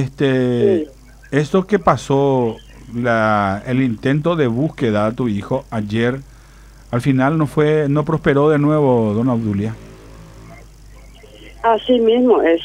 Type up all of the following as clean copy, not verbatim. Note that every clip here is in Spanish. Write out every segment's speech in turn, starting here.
Sí. Esto que pasó, el intento de búsqueda a tu hijo ayer, al final no prosperó de nuevo, don Obdulia. Así mismo es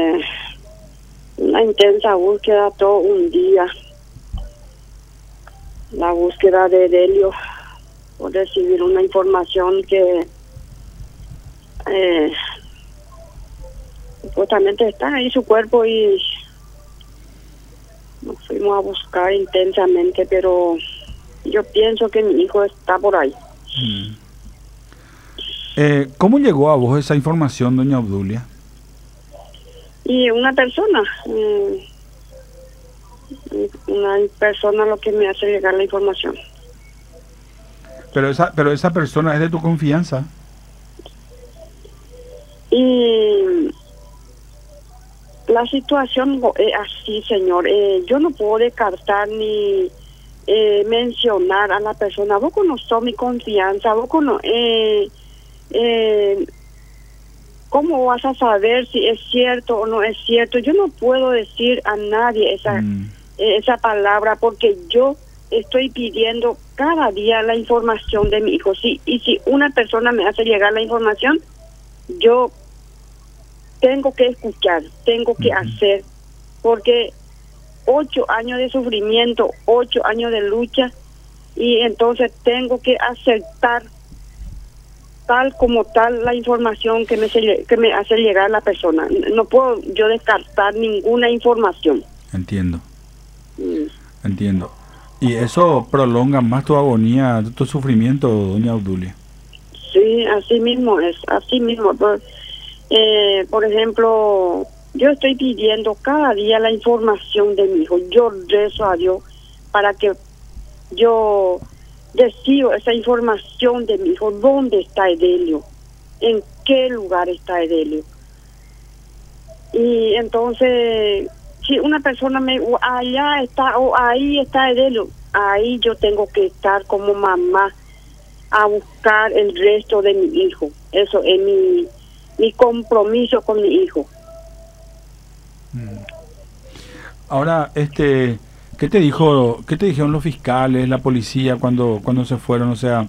una intensa búsqueda todo un día. La búsqueda de Delio por recibir una información que supuestamente está ahí su cuerpo y nos fuimos a buscar intensamente, pero yo pienso que mi hijo está por ahí. ¿Cómo llegó a vos esa información, doña Obdulia? Y una persona lo que me hace llegar la información. Pero esa persona es de tu confianza. Y la situación es así, señor. Yo no puedo descartar ni mencionar a la persona. Vos conocés mi confianza, ¿cómo vas a saber si es cierto o no es cierto? Yo no puedo decir a nadie esa palabra porque yo estoy pidiendo cada día la información de mi hijo. Sí, y si una persona me hace llegar la información, yo tengo que escuchar, tengo que hacer, porque 8 años de sufrimiento, 8 años de lucha, y entonces tengo que aceptar tal como tal la información que me hace llegar la persona. No puedo yo descartar ninguna información. Entiendo. Entiendo. Y eso prolonga más tu agonía, tu sufrimiento, doña Obdulia. Sí, así mismo es, así mismo. Por ejemplo, yo estoy pidiendo cada día la información de mi hijo. Yo rezo a Dios para que yo reciba esa información de mi hijo. ¿Dónde está Edelio? ¿En qué lugar está Edelio? Y entonces, si una persona allá está o ahí está Edelio, ahí yo tengo que estar como mamá a buscar el resto de mi hijo. Eso es mi compromiso con mi hijo. Ahora, ¿qué te dijeron los fiscales, la policía cuando se fueron? O sea,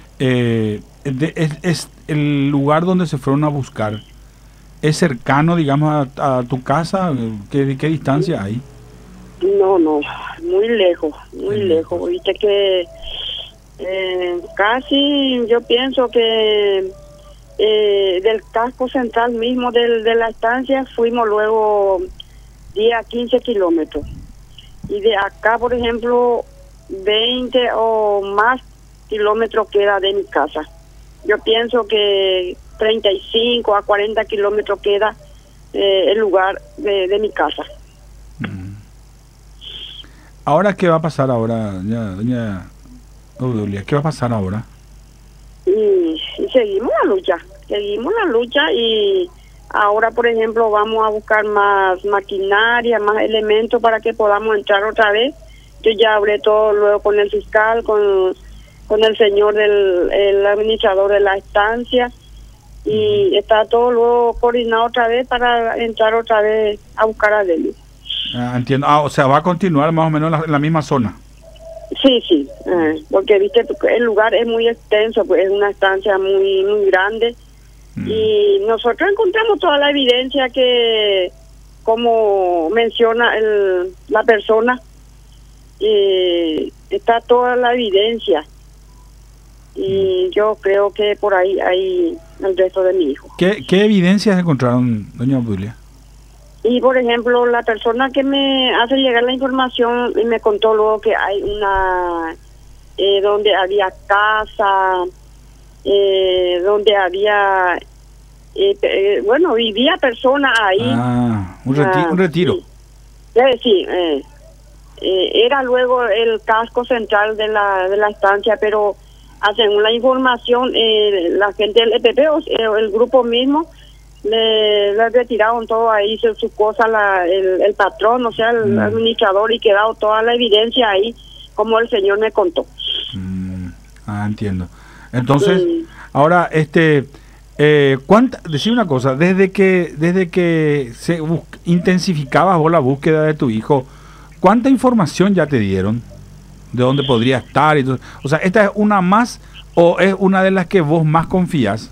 es el lugar donde se fueron a buscar. ¿Es cercano, digamos, a tu casa? ¿Qué distancia hay? No, muy lejos, muy lejos. Viste que casi yo pienso que del casco central mismo de la estancia fuimos luego 10 a 15 kilómetros. Y de acá, por ejemplo, 20 o más kilómetros queda de mi casa. Yo pienso que 35 a 40 kilómetros queda el lugar de mi casa. ¿Ahora qué va a pasar ahora, doña Obdulia? ¿Qué va a pasar ahora? Y seguimos la lucha y ahora, por ejemplo, vamos a buscar más maquinaria, más elementos para que podamos entrar otra vez. Yo ya hablé todo luego con el fiscal, con el señor el administrador de la estancia, y está todo luego coordinado otra vez para entrar otra vez a buscar a Delio. Entiendo. O sea, va a continuar más o menos en la misma zona. Sí, porque viste, el lugar es muy extenso, pues es una estancia muy muy grande. Y nosotros encontramos toda la evidencia que, como menciona la persona, está toda la evidencia. Y yo creo que por ahí hay el resto de mi hijo. ¿Qué evidencias encontraron, doña Obdulia? Y por ejemplo, la persona que me hace llegar la información me contó luego que hay una donde había casa, donde había vivía personas ahí. Un retiro. Sí, era luego el casco central de la estancia, pero según la información, la gente del EPP, el grupo mismo, le retiraron todo ahí, su cosa, el patrón, o sea, el administrador, y quedado toda la evidencia ahí, como el señor me contó. Entiendo. Entonces, ahora, Decir una cosa, desde que intensificabas vos la búsqueda de tu hijo, ¿cuánta información ya te dieron? ¿De dónde podría estar? Y todo? O sea, ¿esta es una más o es una de las que vos más confías?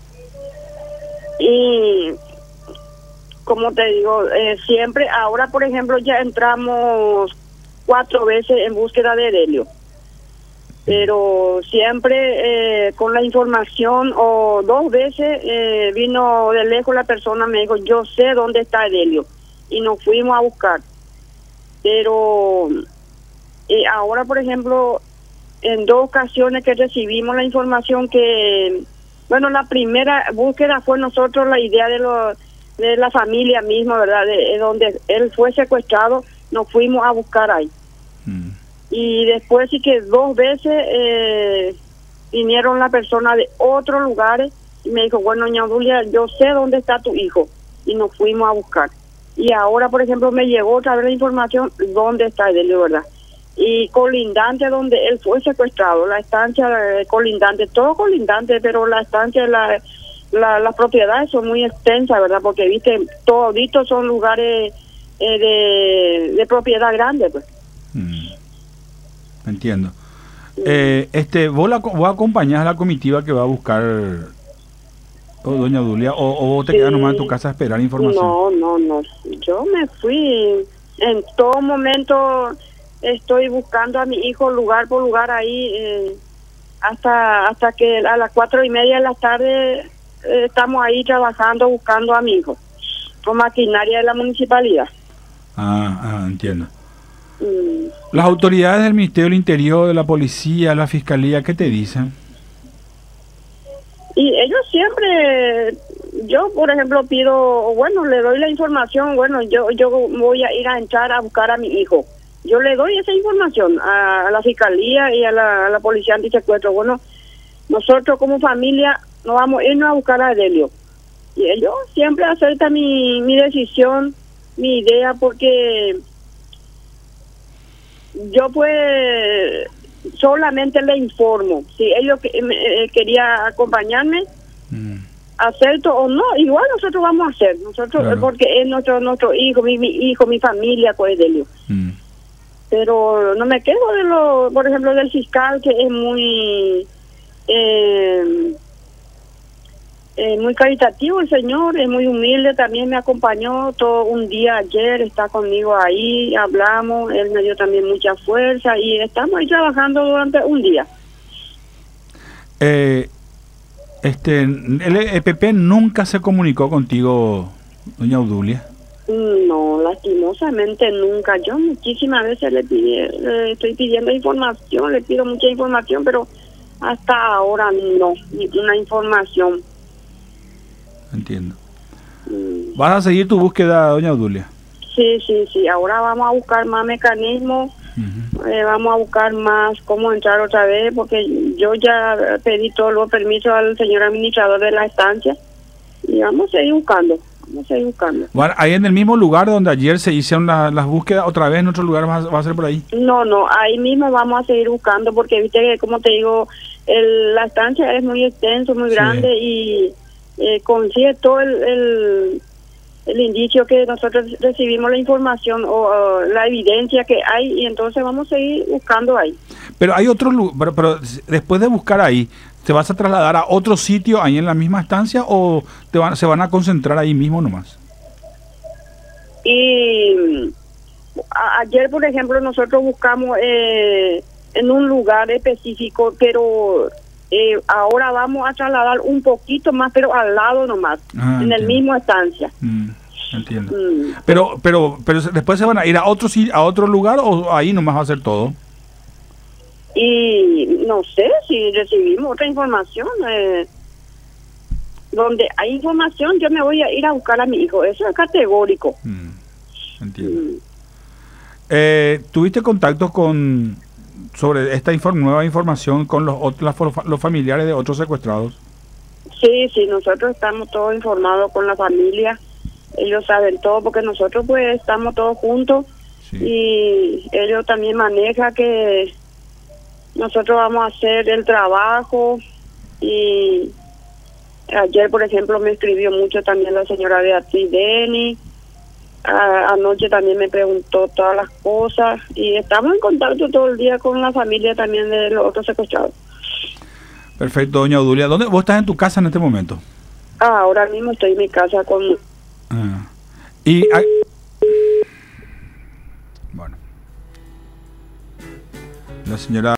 Y como te digo, siempre, ahora por ejemplo ya entramos 4 veces en búsqueda de Delio, pero siempre con la información, o 2 veces vino de lejos la persona, me dijo, yo sé dónde está Delio, y nos fuimos a buscar. Pero ahora por ejemplo, en 2 ocasiones que recibimos la información que, bueno, la primera búsqueda fue nosotros la idea de la familia misma, ¿verdad? De donde él fue secuestrado, nos fuimos a buscar ahí. Y después sí que 2 veces vinieron la persona de otros lugares y me dijo, bueno, doña Julia, yo sé dónde está tu hijo, y nos fuimos a buscar. Y ahora, por ejemplo, me llegó otra vez la información dónde está él, ¿verdad? Y colindante donde él fue secuestrado, la estancia colindante, todo colindante, pero la estancia, las propiedades son muy extensas, ¿verdad? Porque, viste, toditos son lugares de propiedad grande, pues. Entiendo. ¿Vos acompañás a la comitiva que va a buscar doña Dulia, o vos te quedas nomás en tu casa a esperar información? No, yo me fui. En todo momento estoy buscando a mi hijo lugar por lugar ahí, hasta que a las 4:30 de la tarde estamos ahí trabajando, buscando a mi hijo con maquinaria de la municipalidad. Entiendo. Las autoridades del Ministerio del Interior, de la policía, la fiscalía, ¿qué te dicen? Y ellos siempre, yo por ejemplo pido, bueno, le doy la información, bueno, yo voy a ir a entrar a buscar a mi hijo. Yo le doy esa información a la fiscalía y a la policía antisecuestro. Bueno, nosotros como familia nos vamos a irnos a buscar a Delio. Y ellos siempre aceptan mi decisión, mi idea, porque yo pues solamente le informo. Si ellos quería acompañarme, acepto o no, igual nosotros vamos a hacer. Nosotros, claro. Porque es nuestro hijo, mi hijo, mi familia, pues Delio. Pero no me quejo por ejemplo, del fiscal, que es muy muy caritativo el señor, es muy humilde, también me acompañó todo un día ayer, está conmigo ahí, hablamos, él me dio también mucha fuerza y estamos ahí trabajando durante un día. El EPP nunca se comunicó contigo, doña Obdulia. No, lastimosamente nunca. Yo muchísimas veces le estoy pidiendo información, le pido mucha información, pero hasta ahora no, ninguna información. Entiendo. ¿Vas a seguir tu búsqueda, doña Obdulia? Sí. Ahora vamos a buscar más mecanismos, vamos a buscar más cómo entrar otra vez, porque yo ya pedí todos los permisos al señor administrador de la estancia y vamos a seguir buscando. Bueno, ahí en el mismo lugar donde ayer se hicieron las búsquedas, otra vez en otro lugar va a ser por ahí. No, ahí mismo vamos a seguir buscando, porque viste que, como te digo, la estancia es muy extenso, muy grande, y consigue todo el indicio que nosotros recibimos, la información o la evidencia que hay, y entonces vamos a seguir buscando ahí. Pero hay otro lugar, pero después de buscar ahí, ¿te vas a trasladar a otro sitio ahí en la misma estancia o se van a concentrar ahí mismo nomás? Y ayer, por ejemplo, nosotros buscamos en un lugar específico, pero ahora vamos a trasladar un poquito más, pero al lado nomás, en el mismo estancia. Entiendo. Pero después se van a ir a otro lugar, o ahí nomás va a ser todo. Y no sé si recibimos otra información. Donde hay información, yo me voy a ir a buscar a mi hijo. Eso es categórico. Entiendo. ¿Tuviste contactos sobre esta nueva información con los familiares de otros secuestrados? Sí, nosotros estamos todos informados con la familia. Ellos saben todo, porque nosotros pues estamos todos juntos. Y ellos también manejan que nosotros vamos a hacer el trabajo, y Ayer, por ejemplo, me escribió mucho también la señora Beatriz Deni. Anoche también me preguntó todas las cosas y estamos en contacto todo el día con la familia también de los otros secuestrados. Perfecto, doña Odulia. ¿Dónde vos estás en tu casa en este momento? Ahora mismo estoy en mi casa con... Y bueno, la señora